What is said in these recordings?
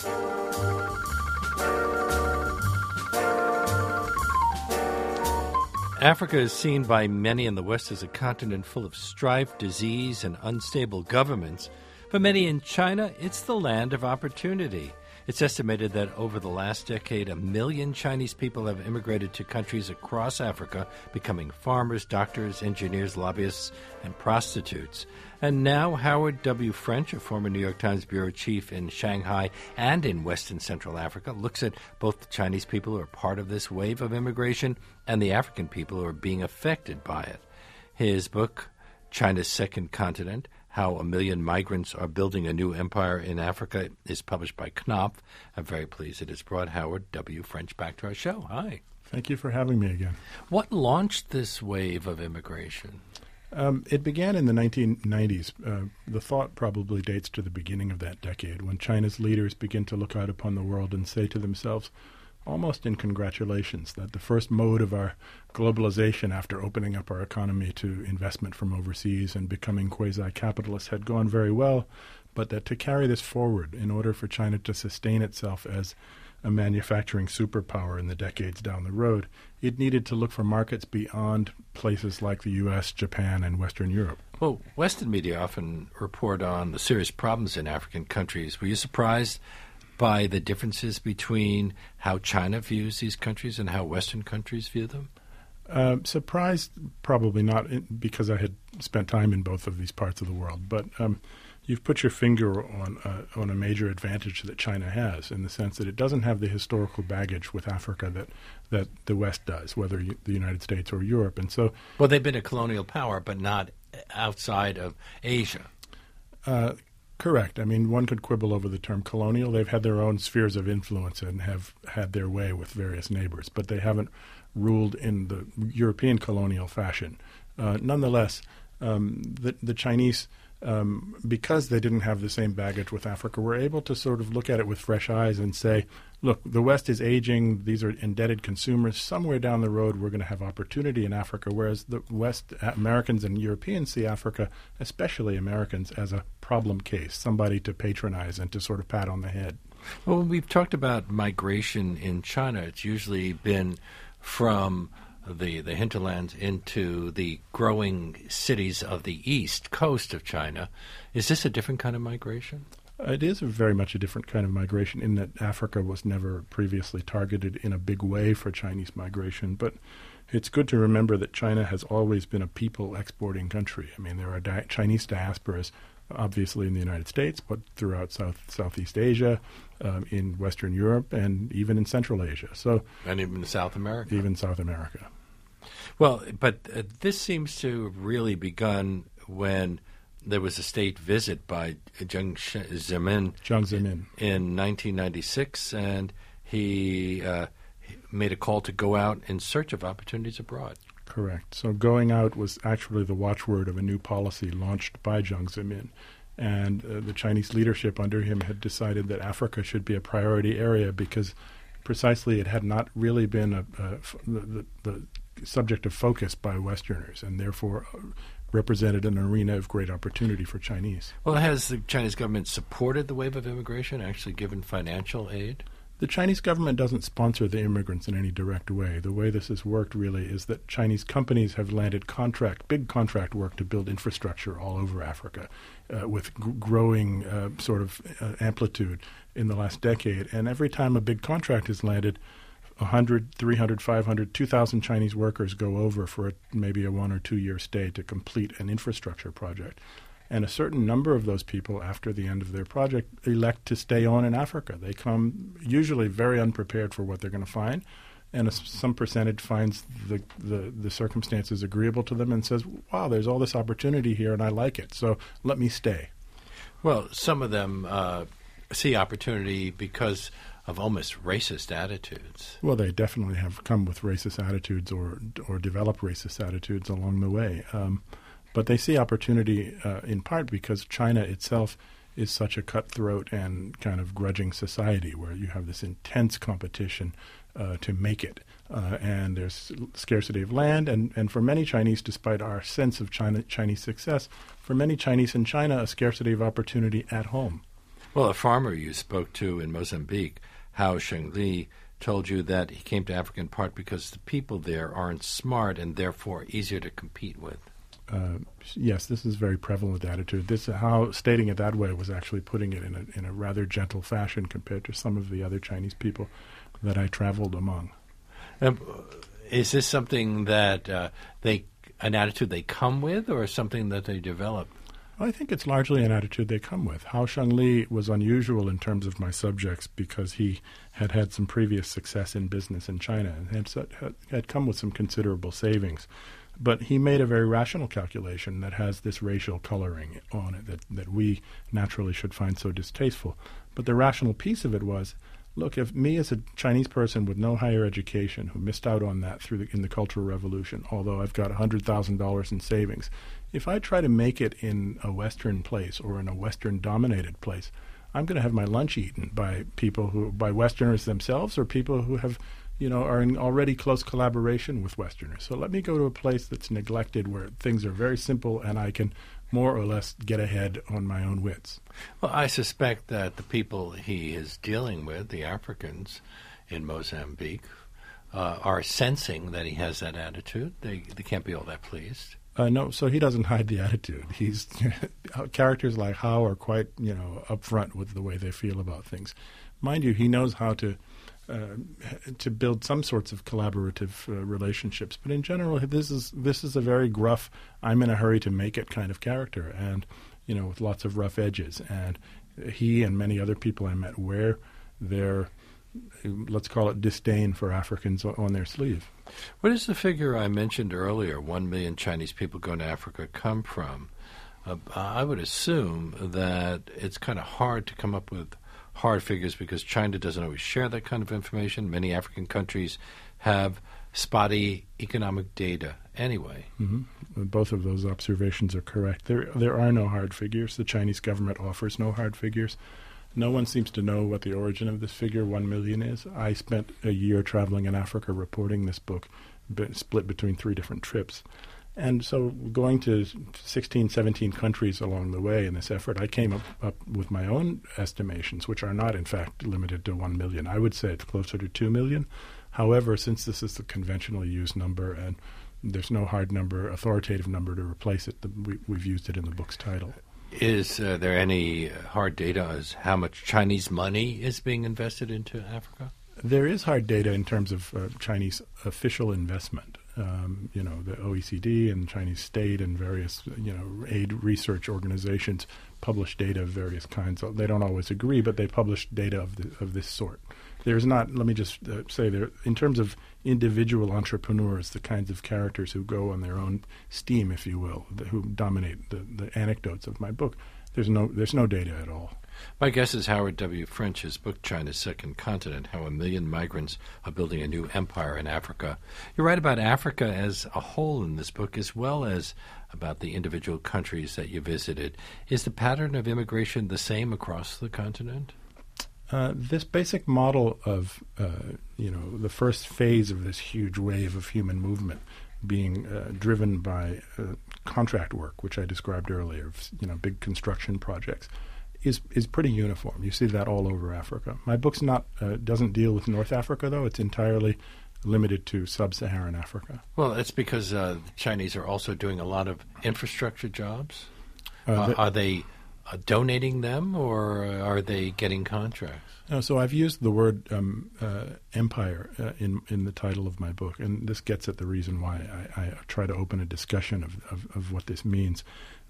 Africa is seen by many in the West as a continent full of strife, disease, and unstable governments. For many in China, it's the land of opportunity. It's estimated that over the last decade, 1 million Chinese people have immigrated to countries across Africa, becoming farmers, doctors, engineers, lobbyists, and prostitutes. And now Howard W. French, a former New York Times bureau chief in Shanghai and in West and Central Africa, looks at both the Chinese people who are part of this wave of immigration and the African people who are being affected by it. His book, China's Second Continent, How 1 Million Migrants Are Building a New Empire in Africa, is published by Knopf. I'm very pleased it has brought Howard W. French back to our show. Hi. Thank you for having me again. What launched this wave of immigration? It began in the 1990s. The thought probably dates to the beginning of that decade, when China's leaders begin to look out upon the world and say to themselves, almost in congratulations, that the first mode of our globalization after opening up our economy to investment from overseas and becoming quasi-capitalists had gone very well, but that to carry this forward in order for China to sustain itself as a manufacturing superpower in the decades down the road, it needed to look for markets beyond places like the U.S., Japan, and Western Europe. Well, Western media often report on the serious problems in African countries. Were you surprised by the differences between how China views these countries and how Western countries view them? Surprised, probably not, because I had spent time in both of these parts of the world. But you've put your finger on a major advantage that China has, in the sense that it doesn't have the historical baggage with Africa that the West does, whether the United States or Europe. And so, well, they've been a colonial power, but not outside of Asia. Correct. I mean, one could quibble over the term colonial. They've had their own spheres of influence and have had their way with various neighbors, but they haven't ruled in the European colonial fashion. Nonetheless, the Chinese, because they didn't have the same baggage with Africa, were able to sort of look at it with fresh eyes and say, look, the West is aging. These are indebted consumers. Somewhere down the road, we're going to have opportunity in Africa, whereas the West, Americans and Europeans see Africa, especially Americans, as a problem case, somebody to patronize and to sort of pat on the head. Well, when we've talked about migration in China, it's usually been from the hinterlands into the growing cities of the east coast of China. Is this a different kind of migration? It is very much a different kind of migration in that Africa was never previously targeted in a big way for Chinese migration. But it's good to remember that China has always been a people exporting country. I mean, there are Chinese diasporas, obviously in the United States, but throughout Southeast Asia, in Western Europe, and even in Central Asia. And even South America. Even South America. Well, but this seems to have really begun when there was a state visit by Jiang Zemin in 1996, and he made a call to go out in search of opportunities abroad. Correct. So going out was actually the watchword of a new policy launched by Jiang Zemin. And the Chinese leadership under him had decided that Africa should be a priority area because precisely it had not really been the subject of focus by Westerners, and therefore represented an arena of great opportunity for Chinese. Well, has the Chinese government supported the wave of immigration, actually given financial aid? The Chinese government doesn't sponsor the immigrants in any direct way. The way this has worked really is that Chinese companies have landed big contract work to build infrastructure all over Africa with growing amplitude in the last decade. And every time a big contract is landed, 100, 300, 500, 2,000 Chinese workers go over for maybe a 1 or 2 year stay to complete an infrastructure project. And a certain number of those people, after the end of their project, elect to stay on in Africa. They come usually very unprepared for what they're going to find, and some percentage finds the circumstances agreeable to them and says, wow, there's all this opportunity here and I like it, so let me stay. Well, some of them see opportunity because of almost racist attitudes. Well, they definitely have come with racist attitudes or develop racist attitudes along the way. But they see opportunity in part because China itself is such a cutthroat and kind of grudging society where you have this intense competition to make it. And there's scarcity of land. And for many Chinese, despite our sense of Chinese success, for many Chinese in China, a scarcity of opportunity at home. Well, a farmer you spoke to in Mozambique, Hao Shengli, told you that he came to Africa in part because the people there aren't smart and therefore easier to compete with. Yes, this is a very prevalent attitude. This how stating it that way was actually putting it in a rather gentle fashion compared to some of the other Chinese people that I traveled among. Is this something that an attitude they come with, or something that they develop? I think it's largely an attitude they come with. Hao Shengli was unusual in terms of my subjects because he had had some previous success in business in China and had come with some considerable savings. But he made a very rational calculation that has this racial coloring on it that we naturally should find so distasteful. But the rational piece of it was, look, if me as a Chinese person with no higher education who missed out on that in the Cultural Revolution, although I've got $100,000 in savings, if I try to make it in a Western place or in a Western-dominated place, I'm going to have my lunch eaten by by Westerners themselves or people who have, are in already close collaboration with Westerners. So let me go to a place that's neglected where things are very simple and I can more or less get ahead on my own wits. Well, I suspect that the people he is dealing with, the Africans in Mozambique, are sensing that he has that attitude. They can't be all that pleased. No, so he doesn't hide the attitude. He's characters like Hao are quite, upfront with the way they feel about things. Mind you, he knows how to build some sorts of collaborative relationships, but in general, this is a very gruff, I'm in a hurry to make it kind of character, and with lots of rough edges. And he and many other people I met wear their, let's call it, disdain for Africans on their sleeve. Where does the figure I mentioned earlier, 1 million Chinese people going to Africa, come from? I would assume that it's kind of hard to come up with hard figures because China doesn't always share that kind of information. Many African countries have spotty economic data anyway. Mm-hmm. Both of those observations are correct. There are no hard figures. The Chinese government offers no hard figures. No one seems to know what the origin of this figure, 1 million, is. I spent a year traveling in Africa reporting this book, split between 3 different trips. And so going to 16, 17 countries along the way in this effort, I came up with my own estimations, which are not, in fact, limited to 1 million. I would say it's closer to 2 million. However, since this is the conventionally used number and there's no hard number, authoritative number to replace it, we've used it in the book's title. Is there any hard data as how much Chinese money is being invested into Africa? There is hard data in terms of Chinese official investment. The OECD and Chinese state and various, aid research organizations publish data of various kinds. They don't always agree, but they publish data of this sort. There's not, let me just say, there in terms of individual entrepreneurs, the kinds of characters who go on their own steam, if you will, who dominate the anecdotes of my book, there's no data at all. My guest is Howard W. French's book, China's Second Continent, How a Million Migrants Are Building a New Empire in Africa. You write about Africa as a whole in this book, as well as about the individual countries that you visited. Is the pattern of immigration the same across the continent? This basic model of, the first phase of this huge wave of human movement being driven by contract work, which I described earlier, big construction projects, is pretty uniform. You see that all over Africa. My book's doesn't deal with North Africa, though. It's entirely limited to sub-Saharan Africa. Well, it's because the Chinese are also doing a lot of infrastructure jobs. Are they donating them, or are they getting contracts? No, so I've used the word empire in the title of my book, and this gets at the reason why I try to open a discussion of what this means.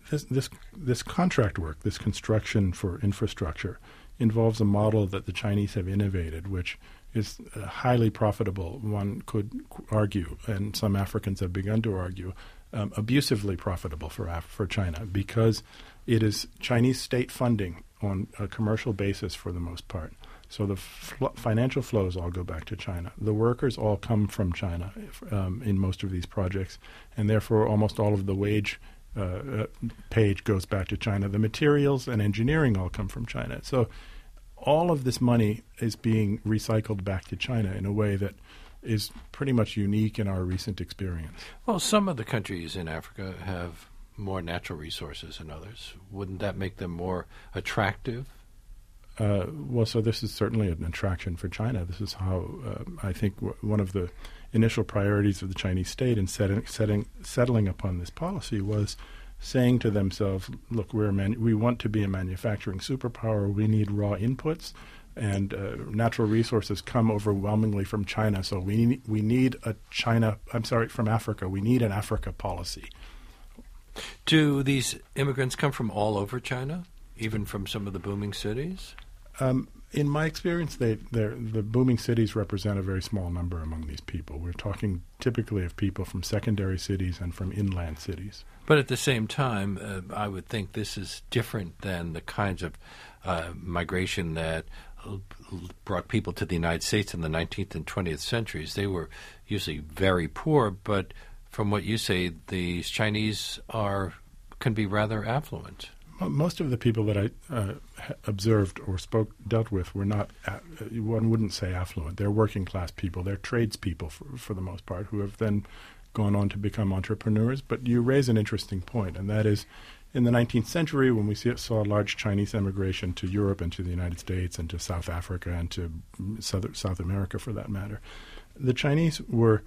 This contract work, this construction for infrastructure, involves a model that the Chinese have innovated, which is highly profitable, one could argue, and some Africans have begun to argue, abusively profitable for China, because it is Chinese state funding on a commercial basis for the most part. So the financial flows all go back to China. The workers all come from China in most of these projects, and therefore almost all of the wage page goes back to China. The materials and engineering all come from China. So all of this money is being recycled back to China in a way that is pretty much unique in our recent experience. Well, some of the countries in Africa have more natural resources than others. Wouldn't that make them more attractive So this is certainly an attraction for China. This is how I think one of the initial priorities of the Chinese state in settling upon this policy was saying to themselves, look, we want to be a manufacturing superpower. We need raw inputs, and natural resources come overwhelmingly from China. So we need from Africa. We need an Africa policy. Do these immigrants come from all over China, even from some of the booming cities? In my experience, the booming cities represent a very small number among these people. We're talking typically of people from secondary cities and from inland cities. But at the same time, I would think this is different than the kinds of migration that brought people to the United States in the 19th and 20th centuries. They were usually very poor, but from what you say, these Chinese can be rather affluent. Most of the people that I observed or dealt with were not, one wouldn't say affluent. They're working class people. They're tradespeople for the most part, who have then gone on to become entrepreneurs. But you raise an interesting point, and that is in the 19th century, when we saw large Chinese emigration to Europe and to the United States and to South Africa and to South America for that matter, the Chinese were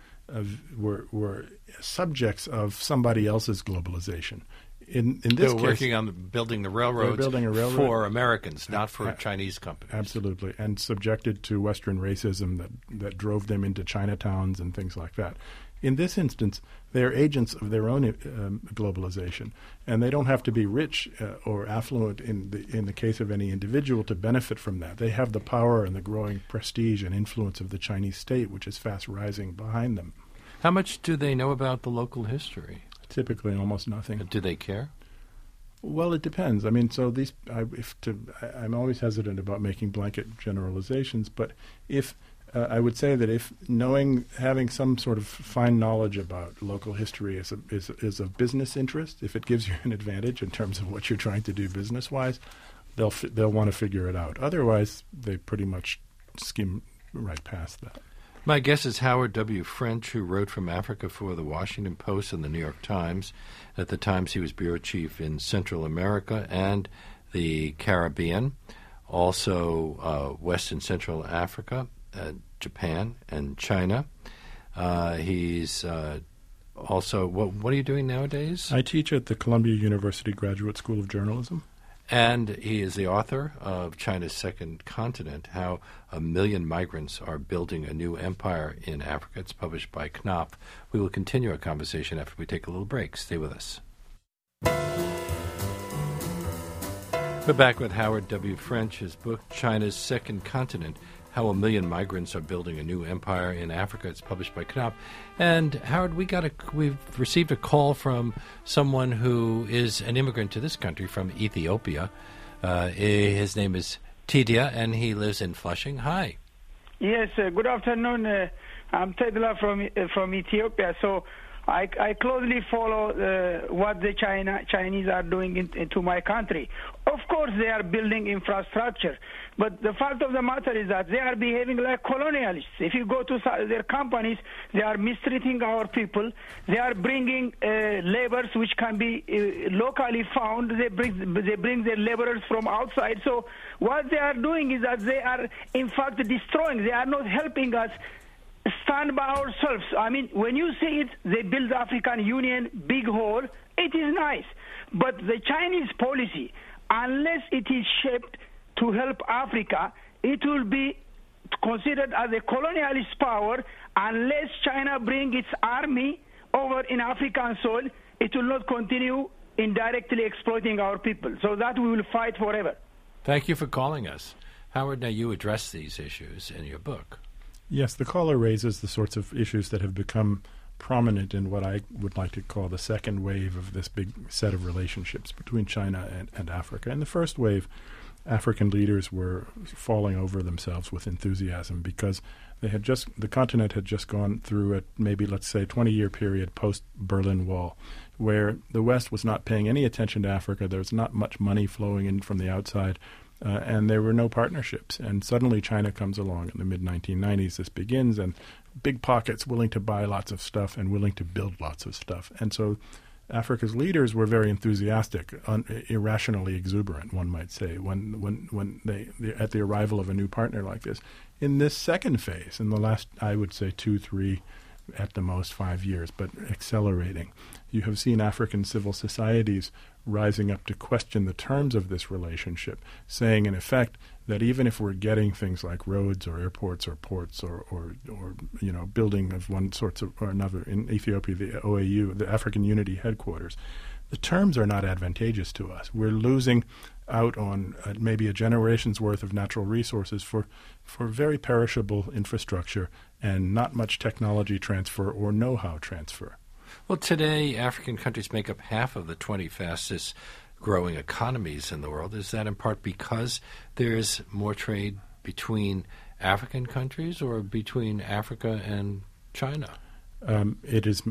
subjects of somebody else's globalization. In this they were case, working on building the railroads for Americans, not for Chinese companies. Absolutely, and subjected to Western racism that drove them into Chinatowns and things like that. In this instance, they are agents of their own globalization, and they don't have to be rich or affluent in the case of any individual to benefit from that. They have the power and the growing prestige and influence of the Chinese state, which is fast rising behind them. How much do they know about the local history? Typically, almost nothing. Do they care? Well, it depends. I mean, so I'm always hesitant about making blanket generalizations, but I would say that if having some sort of fine knowledge about local history is of business interest, if it gives you an advantage in terms of what you're trying to do business-wise, they'll want to figure it out. Otherwise, they pretty much skim right past that. My guest is Howard W. French, who wrote from Africa for the Washington Post and the New York Times. At the Times, he was bureau chief in Central America and the Caribbean, also West and Central Africa, Japan, and China. He's also, what are you doing nowadays? I teach at the Columbia University Graduate School of Journalism. And he is the author of China's Second Continent, How 1 Million Migrants Are Building a New Empire in Africa. It's published by Knopf. We will continue our conversation after we take a little break. Stay with us. We're back with Howard W. French. His book, China's Second Continent, How 1 Million Migrants Are Building a New Empire in Africa. It's published by Knopf. And Howard, we've received a call from someone who is an immigrant to this country from Ethiopia. His name is Tidia, and he lives in Flushing. Hi. Yes, good afternoon. I'm Tedla from Ethiopia. So I closely follow what the Chinese are doing into my country. Of course, they are building infrastructure, but the fact of the matter is that they are behaving like colonialists. If you go to their companies, they are mistreating our people. They are bringing laborers which can be locally found. They bring their laborers from outside. So what they are doing is that they are, in fact, destroying. They are not helping us stand by ourselves. I mean, when you see it, they build the African Union, big hole. It is nice. But the Chinese policy, unless it is shaped to help Africa, it will be considered as a colonialist power. Unless China brings its army over in African soil, it will not continue indirectly exploiting our people. So that we will fight forever. Thank you for calling us. Howard, now you address these issues in your book. Yes, the caller raises the sorts of issues that have become prominent in what I would like to call the second wave of this big set of relationships between China and Africa. In the first wave, African leaders were falling over themselves with enthusiasm because the continent had just gone through a maybe, let's say, 20-year period post-Berlin Wall, where the West was not paying any attention to Africa. There was not much money flowing in from the outside. And there were no partnerships. And suddenly China comes along in the mid-1990s. This begins, and big pockets willing to buy lots of stuff and willing to build lots of stuff. And so Africa's leaders were very enthusiastic, irrationally exuberant, one might say, when they at the arrival of a new partner like this. In this second phase, in the last, I would say, 2, 3, at the most 5 years, but accelerating, you have seen African civil societies rising up to question the terms of this relationship, saying in effect that even if we're getting things like roads or airports or ports or building of one sort or another in Ethiopia, the OAU, the African Unity Headquarters, the terms are not advantageous to us. We're losing out on maybe a generation's worth of natural resources for very perishable infrastructure and not much technology transfer or know-how transfer. Well, today, African countries make up half of the 20 fastest growing economies in the world. Is that in part because there is more trade between African countries or between Africa and China? It is,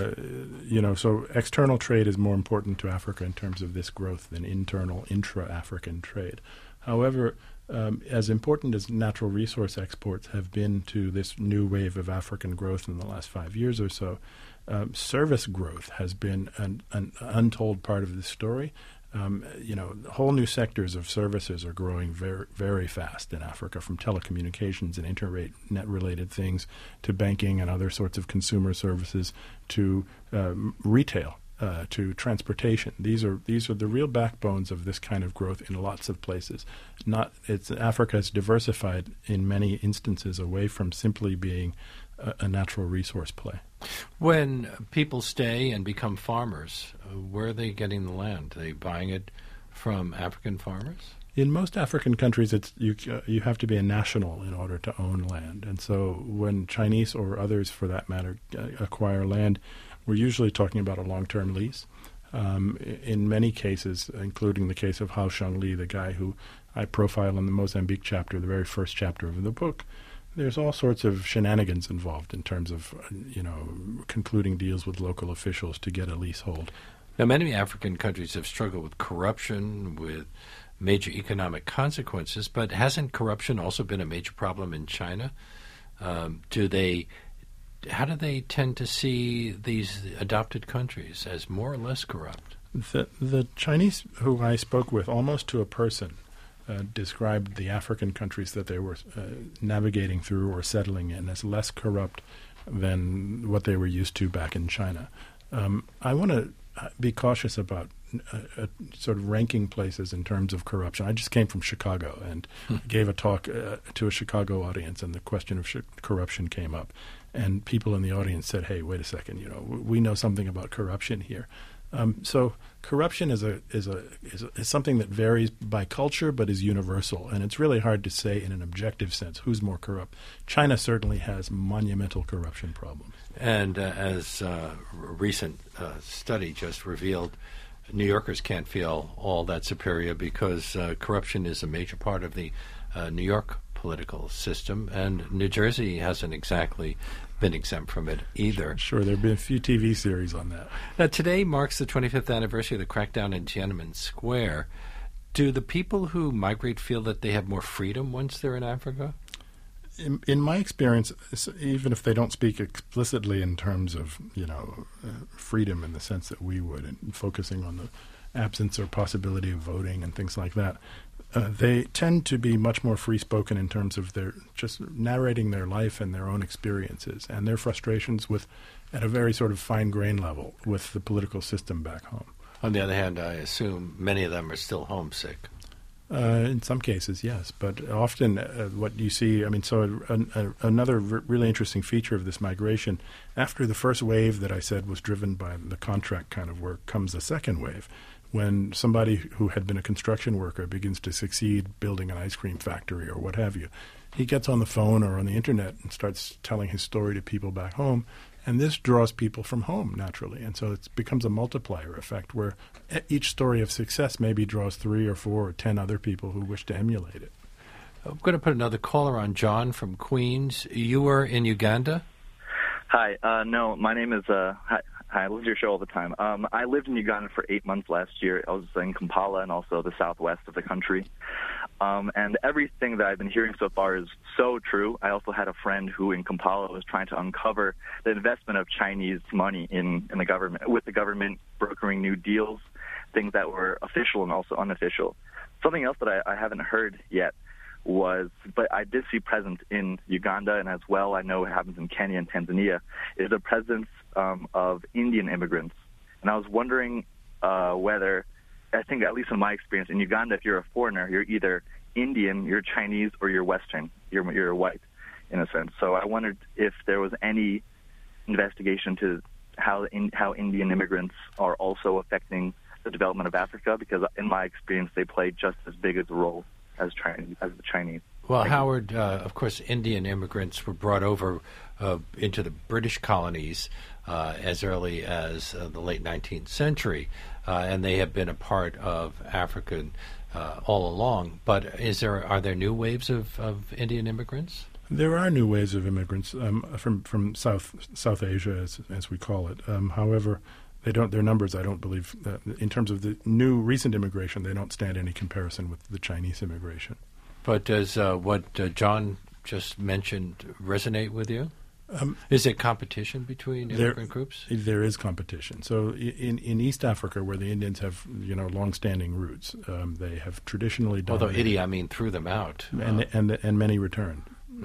so external trade is more important to Africa in terms of this growth than internal intra-African trade. However, as important as natural resource exports have been to this new wave of African growth in the last 5 years or so, service growth has been an untold part of this story. Whole new sectors of services are growing very, very fast in Africa, from telecommunications and internet-related things to banking and other sorts of consumer services to retail, to transportation. These are the real backbones of this kind of growth in lots of places. Africa has diversified in many instances away from simply being a natural resource play. When people stay and become farmers, where are they getting the land? Are they buying it from African farmers? In most African countries, you have to be a national in order to own land. And so when Chinese or others, for that matter, acquire land, we're usually talking about a long-term lease. In many cases, including the case of Hao Shengli, the guy who I profile in the Mozambique chapter, the very first chapter of the book, there's all sorts of shenanigans involved in terms of, concluding deals with local officials to get a leasehold. Now, many African countries have struggled with corruption, with major economic consequences, but hasn't corruption also been a major problem in China? How do they tend to see these adopted countries as more or less corrupt? The Chinese who I spoke with, almost to a person, described the African countries that they were navigating through or settling in as less corrupt than what they were used to back in China. I want to be cautious about sort of ranking places in terms of corruption. I just came from Chicago and gave a talk to a Chicago audience, and the question of corruption came up. And people in the audience said, "Hey, wait a second, we know something about corruption here." So corruption is something that varies by culture but is universal, and it's really hard to say in an objective sense who's more corrupt. China certainly has monumental corruption problems. And as a recent study just revealed, New Yorkers can't feel all that superior because corruption is a major part of the New York political system, and New Jersey hasn't exactly been exempt from it either. Sure, there have been a few TV series on that. Now, today marks the 25th anniversary of the crackdown in Tiananmen Square. Do the people who migrate feel that they have more freedom once they're in Africa? In my experience, even if they don't speak explicitly in terms of freedom in the sense that we would, and focusing on the absence or possibility of voting and things like that, they tend to be much more free-spoken in terms of their just narrating their life and their own experiences and their frustrations at a very sort of fine-grained level with the political system back home. On the other hand, I assume many of them are still homesick. In some cases, yes, but often what you see, another really interesting feature of this migration, after the first wave that I said was driven by the contract kind of work, comes a second wave. When somebody who had been a construction worker begins to succeed building an ice cream factory or what have you, he gets on the phone or on the internet and starts telling his story to people back home, and this draws people from home naturally. And so it becomes a multiplier effect where each story of success maybe draws 3 or 4 or 10 other people who wish to emulate it. I'm going to put another caller on, John from Queens. You were in Uganda? Hi. No, my name is Hi, I listen to your show all the time. I lived in Uganda for 8 months last year. I was in Kampala and also the southwest of the country. And everything that I've been hearing so far is so true. I also had a friend who in Kampala was trying to uncover the investment of Chinese money in the government, with the government brokering new deals, things that were official and also unofficial. Something else that I haven't heard yet but I did see presence in Uganda, and as well I know it happens in Kenya and Tanzania, is the presence of Indian immigrants. And I was wondering whether, I think at least in my experience, in Uganda, if you're a foreigner, you're either Indian, you're Chinese, or you're Western. You're white, in a sense. So I wondered if there was any investigation to how Indian immigrants are also affecting the development of Africa, because in my experience, they play just as big a role as the Chinese. Well, Howard, of course, Indian immigrants were brought over into the British colonies as early as the late 19th century, and they have been a part of Africa all along. But are there new waves of Indian immigrants? There are new waves of immigrants from South Asia, as we call it. However, their numbers, I don't believe, in terms of the new recent immigration, they don't stand any comparison with the Chinese immigration. But does what John just mentioned resonate with you? Is there competition between immigrant groups? There is competition. So in East Africa, where the Indians have long-standing roots, they have traditionally dominated. Although Idi Amin threw them out, and many returned.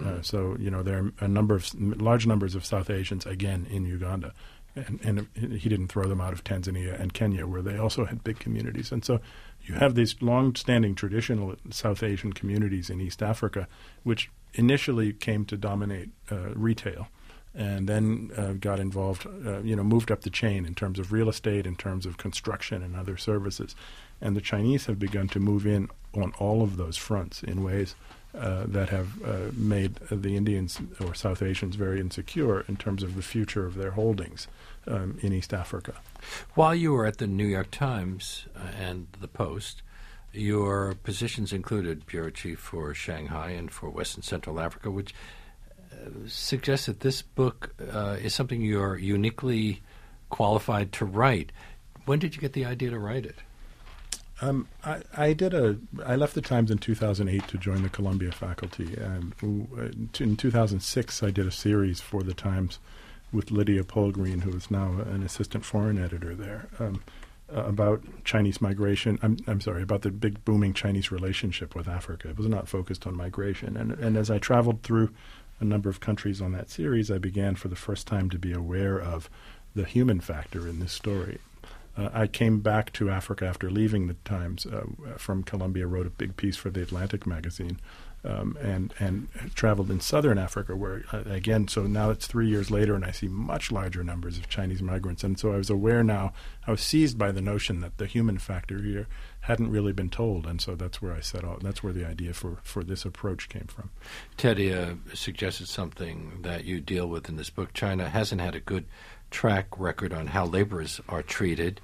So there are large numbers of South Asians again in Uganda. And he didn't throw them out of Tanzania and Kenya, where they also had big communities. And so you have these long-standing traditional South Asian communities in East Africa, which initially came to dominate retail, and then got involved, moved up the chain in terms of real estate, in terms of construction and other services. And the Chinese have begun to move in on all of those fronts in ways that have made the Indians or South Asians very insecure in terms of the future of their holdings in East Africa. While you were at the New York Times and the Post, your positions included bureau chief for Shanghai and for West and Central Africa, which suggests that this book is something you're uniquely qualified to write. When did you get the idea to write it? I left the Times in 2008 to join the Columbia faculty. In 2006, I did a series for the Times with Lydia Polgreen, who is now an assistant foreign editor there, about Chinese migration. About the big booming Chinese relationship with Africa. It was not focused on migration. And as I traveled through a number of countries on that series, I began for the first time to be aware of the human factor in this story. I came back to Africa after leaving the Times from Columbia, wrote a big piece for the Atlantic magazine, and traveled in southern Africa, where, again, so now it's 3 years later, and I see much larger numbers of Chinese migrants. And so I was aware now, I was seized by the notion that the human factor here hadn't really been told, and so that's where I set out. That's where the idea for this approach came from. Teddy suggested something that you deal with in this book. China hasn't had a good track record on how laborers are treated.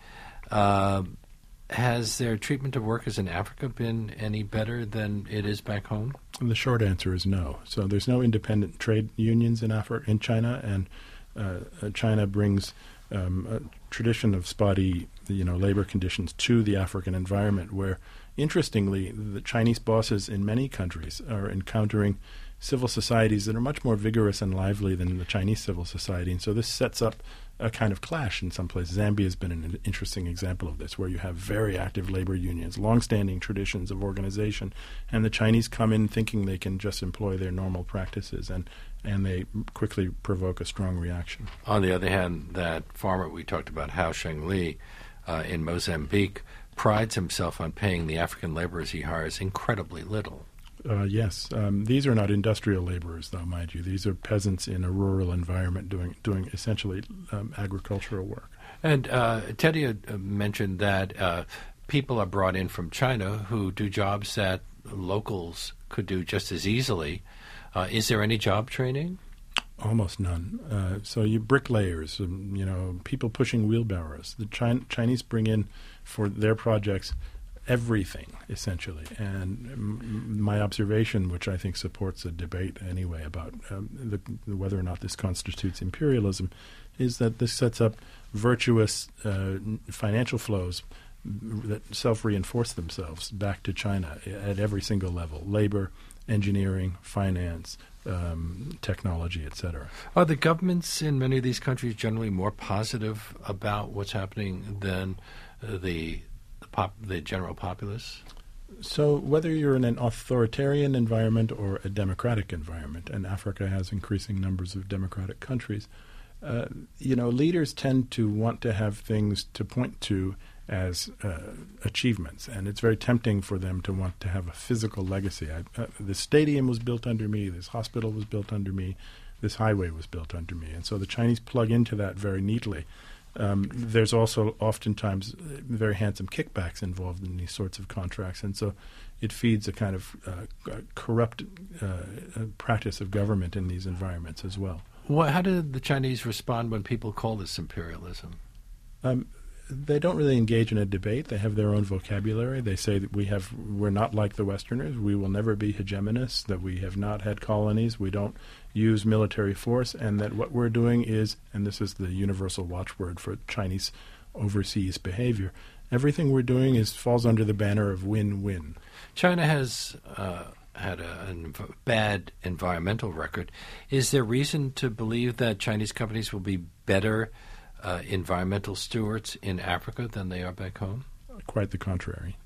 Has their treatment of workers in Africa been any better than it is back home? And the short answer is no. So there's no independent trade unions in China, and China brings a tradition of spotty, labor conditions to the African environment, where, interestingly, the Chinese bosses in many countries are encountering civil societies that are much more vigorous and lively than the Chinese civil society. And so this sets up a kind of clash in some places. Zambia has been an interesting example of this, where you have very active labor unions, long-standing traditions of organization, and the Chinese come in thinking they can just employ their normal practices, and they quickly provoke a strong reaction. On the other hand, that farmer we talked about, Hao Shengli, in Mozambique, prides himself on paying the African laborers he hires incredibly little. Yes. These are not industrial laborers, though, mind you. These are peasants in a rural environment doing essentially agricultural work. And Teddy had mentioned that people are brought in from China who do jobs that locals could do just as easily. Is there any job training? Almost none. So you bricklayers, people pushing wheelbarrows. The Chinese bring in for their projects everything, essentially. And my observation, which I think supports a debate anyway about whether or not this constitutes imperialism, is that this sets up virtuous financial flows that self-reinforce themselves back to China at every single level: labor, engineering, finance, technology, etc. Are the governments in many of these countries generally more positive about what's happening than the general populace? So whether you're in an authoritarian environment or a democratic environment, and Africa has increasing numbers of democratic countries, leaders tend to want to have things to point to as achievements, and it's very tempting for them to want to have a physical legacy. The stadium was built under me, this hospital was built under me, this highway was built under me, and so the Chinese plug into that very neatly. There's also oftentimes very handsome kickbacks involved in these sorts of contracts, and so it feeds a kind of corrupt practice of government in these environments as well. How do the Chinese respond when people call this imperialism? They don't really engage in a debate. They have their own vocabulary. They say that we're not like the Westerners. We will never be hegemonists, that we have not had colonies. We don't use military force, and that what we're doing is, and this is the universal watchword for Chinese overseas behavior, everything we're doing falls under the banner of win-win. China has had a bad environmental record. Is there reason to believe that Chinese companies will be better environmental stewards in Africa than they are back home? Quite the contrary.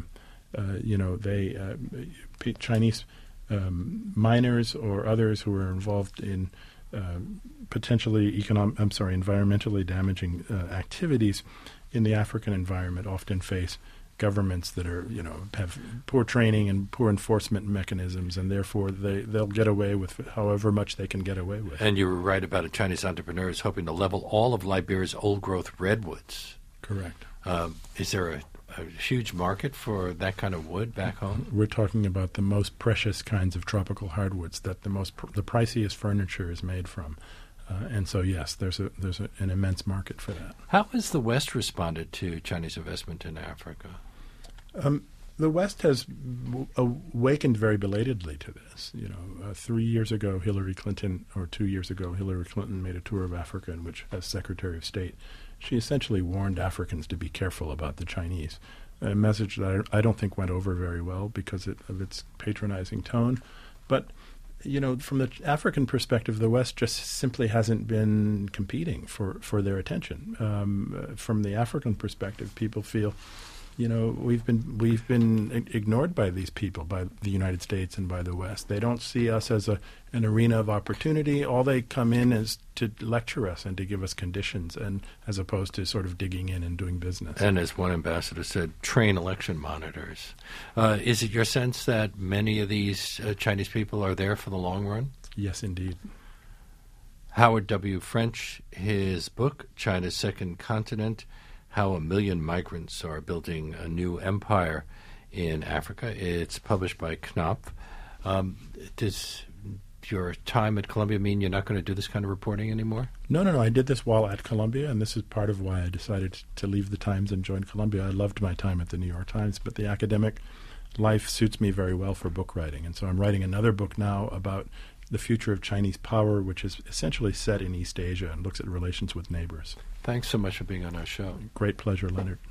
Chinese miners or others who are involved in potentially environmentally damaging activities in the African environment often face governments that are, have poor training and poor enforcement mechanisms, and therefore they'll get away with however much they can get away with. And you were right about a Chinese entrepreneur is hoping to level all of Liberia's old-growth redwoods. Correct. Is there a huge market for that kind of wood back home? We're talking about the most precious kinds of tropical hardwoods that the priciest furniture is made from. And so, yes, there's an immense market for that. How has the West responded to Chinese investment in Africa? The West has awakened very belatedly to this. 3 years ago, Hillary Clinton made a tour of Africa in which, as Secretary of State, she essentially warned Africans to be careful about the Chinese, a message that I don't think went over very well because of its patronizing tone. But from the African perspective, the West just simply hasn't been competing for their attention. From the African perspective, people feel, we've been ignored by these people, by the United States and by the West. They don't see us as an arena of opportunity. All they come in is to lecture us and to give us conditions, and as opposed to sort of digging in and doing business. And as one ambassador said, train election monitors. Is it your sense that many of these Chinese people are there for the long run? Yes, indeed. Howard W. French, his book, China's Second Continent, How a Million Migrants Are Building a New Empire in Africa. It's published by Knopf. Does your time at Columbia mean you're not going to do this kind of reporting anymore? No. I did this while at Columbia, and this is part of why I decided to leave the Times and join Columbia. I loved my time at the New York Times, but the academic life suits me very well for book writing. And so I'm writing another book now about the future of Chinese power, which is essentially set in East Asia and looks at relations with neighbors. Thanks so much for being on our show. Great pleasure, Leonard.